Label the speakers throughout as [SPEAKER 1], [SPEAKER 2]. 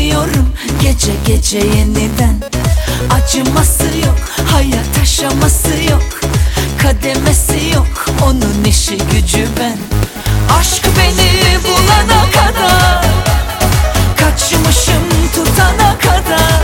[SPEAKER 1] Aranıyorum gece gece yeniden. Acıması yok, hayat aşaması yok, kademesi yok, onun işi gücü ben. Aşk beni bulana kadar, kaçmışım tutana kadar,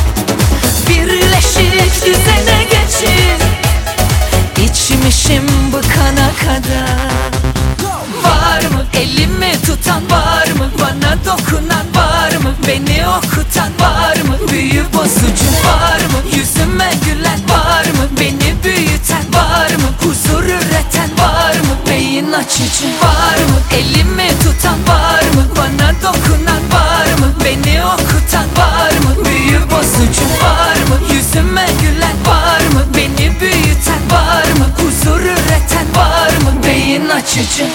[SPEAKER 1] birleşik düzene geçip içmişim bıkana kadar. Var mı elimi tutan, var mı bana dokunan, var mı beni okutan, var mı büyü bozucu, var mı yüzüme gülen, var mı beni büyüten, var mı huzur üreten, var mı beyin açıcı, var mı elimi tutan, var mı bana dokunan, var mı beni okutan, var mı büyü bozucu, var mı yüzüme gülen, var mı beni büyüten, var mı huzur üreten, var mı beyin açıcı.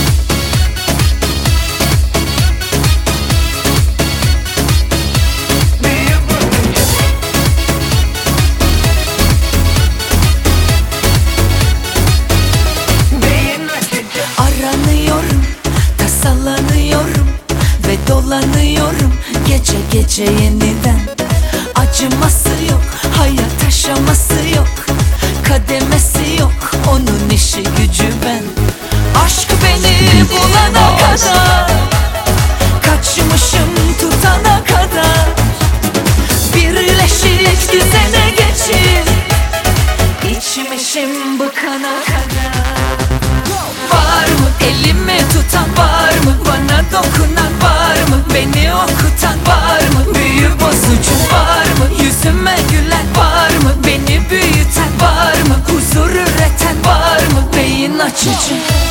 [SPEAKER 1] Aranıyorum, tasalanıyorum ve dolanıyorum gece gece yeniden. Acıması yok, hayat aşaması yok, kademesi yok, onun işi gücü ben. Aşk beni bulana kadar, kaçmışım tutana kadar, birleşik düzene geçip içmişim bıkana kadar. Var mı elimi tutan, var mı bana dokunan, var mı beni okutan, var mı büyü bozucu, var mı yüzüme gülen, var mı beni büyüten, var mı huzur üreten, var mı beyin açıcı.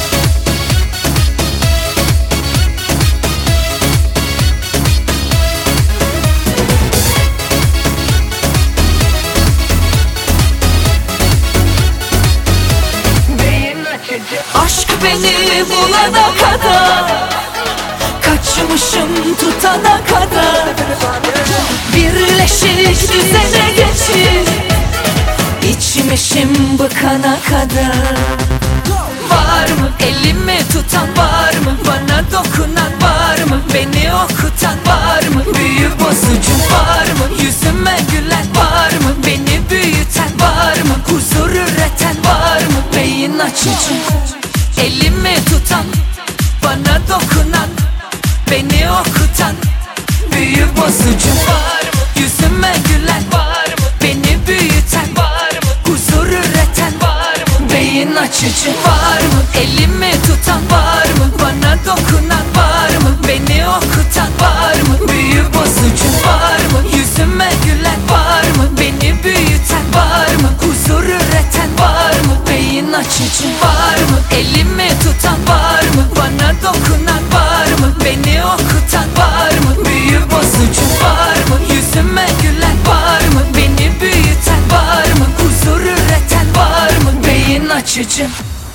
[SPEAKER 1] Aşk beni bulana kadar, kaçmışım tutana kadar, birleşik düzene geçip içmişim bıkana kadar. Var mı elimi tutan, var mı bana dokunan, var mı beni okutan, var mı büyü bozucu, var mı yüzüme gülen, var mı beni büyüten, var mı huzur üreten, var mı beyin açıcı. Elimi tutan, bana dokunan, beni okutan, büyü bozucu, var mı yüzüme gülen, var mı beni büyüten, var mı huzur üreten, var mı beyin açıcı. Var mı elimi tutan, var mı bana dokunan, var mı beni okutan, var mı büyü bozucu, var mı yüzüme gülen, var mı beni büyüten, var mı huzur üreten, var mı beyin açıcı. Var mı elimi tutan, var mı bana dokunan, var mı beni okutan, var mı büyü bozucu, var mı yüzüme gülen, var mı beni büyüten, var mı huzur üreten, var mı beyin açıcı.